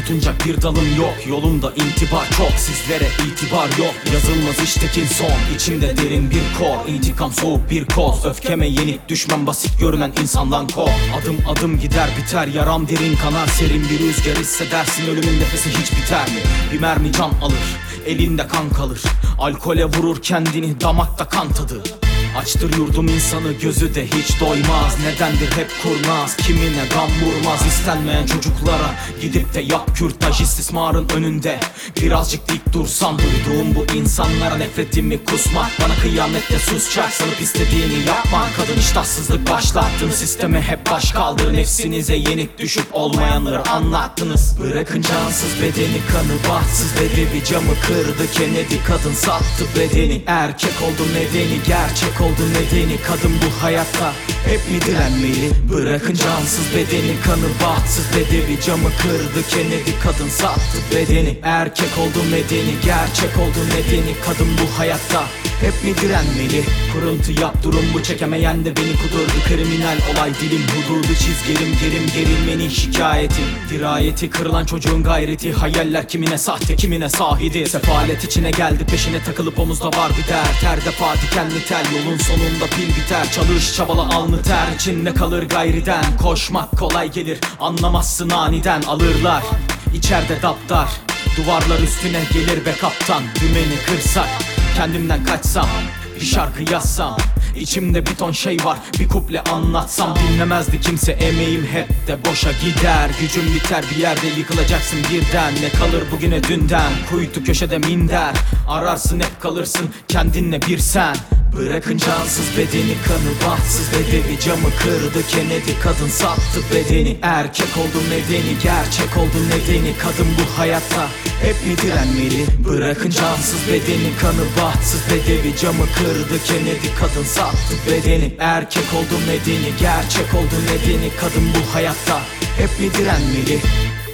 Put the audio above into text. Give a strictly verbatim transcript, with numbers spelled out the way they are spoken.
tutunacak bir dalım yok. Yolumda intibar çok, sizlere itibar yok. Yazılmaz iştekin son, içimde derin bir kor. İntikam soğuk bir koz, öfkeme yenik düşmem. Basit görünen insandan kork. Adım adım gider biter, yaram derin kanar. Serin bir rüzgar hissedersin, ölümün nefesi hiç biter mi? Bir mermi can alır, elinde kan kalır. Alkole vurur kendini, damakta kan tadı. Açtır yurdum insanı, gözü de hiç doymaz. Nedendir hep kurnaz, kimine gam vurmaz. İstenmeyen çocuklara gidip de yap kürtaj. İstismarın önünde birazcık dik dursan. Duyduğum bu insanlara nefretimi kusmak. Bana kıyamette susacak, sanıp istediğini yapman. Kadın iştahsızlık başlattın, sisteme hep baş kaldır. Nefsinize yenik düşüp olmayanları anlattınız. Bırakın cansız bedeni, kanı bahtsız bedevi. Camı kırdı Kennedy, kadın sattı bedeni. Erkek oldu nedeni, gerçek oldu nedeni. Kadın bu hayatta hep mi direnmeli? Bırakın cansız bedeni, kanı bahtsız bedevi. Camı kırdı Kennedy, kadın sattı bedeni. Erkek oldu medeni, gerçek oldu nedeni. Kadın bu hayatta hep mi direnmeli? Kuruntu yap, durum bu, çekemeyen de beni kudurdu. Kriminal olay dilim hududu, çizgelim gerim gerilmenin şikayeti. Dirayeti kırılan çocuğun gayreti. Hayaller kimine sahte, kimine sahidi. Sefalet içine geldi, peşine takılıp omuzda var bir dert. Her defa dikenli tel, yolun sonunda pil biter. Çalış çabala alnı ter, içinde kalır gayriden. Koşmak kolay gelir, anlamazsın aniden. Alırlar içeride daptar, duvarlar üstüne gelir be kaptan. Dümeni kırsak, kendimden kaçsam, bir şarkı yazsam. İçimde bir ton şey var, bir kuple anlatsam. Dinlemezdi kimse, emeğim hep de boşa gider. Gücüm biter, bir yerde yıkılacaksın birden. Ne kalır bugüne dünden, kuytu köşede minder. Ararsın hep kalırsın, kendinle bir sen. Bırakın cansız bedeni, kanı bahtsız bedevi. Camı kırdı Kennedy, kadın sattı bedeni. Erkek oldu medeni, gerçek oldu nedeni. Kadın bu hayatta hep mi direnmeli? Bırakın cansız bedeni, kanı bahtsız bedevi. Camı kırdı Kennedy, kadın sattı bedeni. Erkek oldu medeni, gerçek oldu nedeni. Kadın bu hayatta hep mi direnmeli?